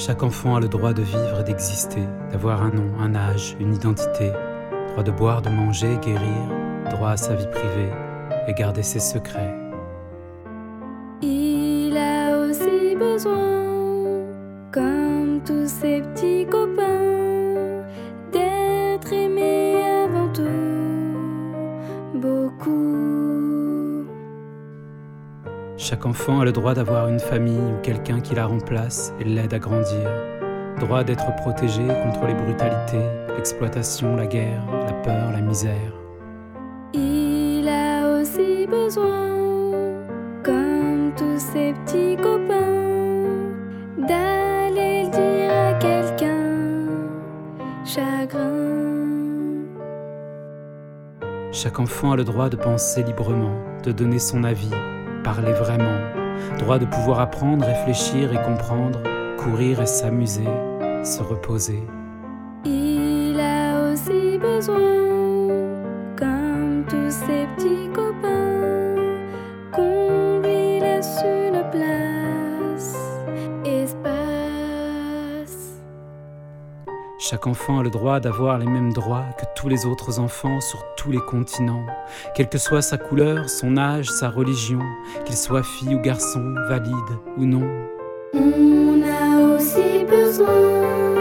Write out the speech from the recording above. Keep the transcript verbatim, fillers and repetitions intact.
Chaque enfant a le droit de vivre et d'exister, d'avoir un nom, un âge, une identité, droit de boire, de manger, guérir, droit à sa vie privée et garder ses secrets. Il a aussi besoin, comme tous ses petits copains, d'être aimé avant tout, beaucoup. Chaque enfant a le droit d'avoir une famille ou quelqu'un qui la remplace et l'aide à grandir. Droit d'être protégé contre les brutalités, l'exploitation, la guerre, la peur, la misère. Il a aussi besoin, comme tous ses petits copains, d'aller le dire à quelqu'un, chagrin. Chaque enfant a le droit de penser librement, de donner son avis, parler vraiment, droit de pouvoir apprendre, réfléchir et comprendre, courir et s'amuser, se reposer. Il a aussi besoin, comme tous ses petits copains, qu'on lui laisse une place, espace. Chaque enfant a le droit d'avoir les mêmes droits que tous les autres enfants sur tous les continents, quelle que soit sa couleur, son âge, sa religion, qu'il soit fille ou garçon, valide ou non. On a aussi besoin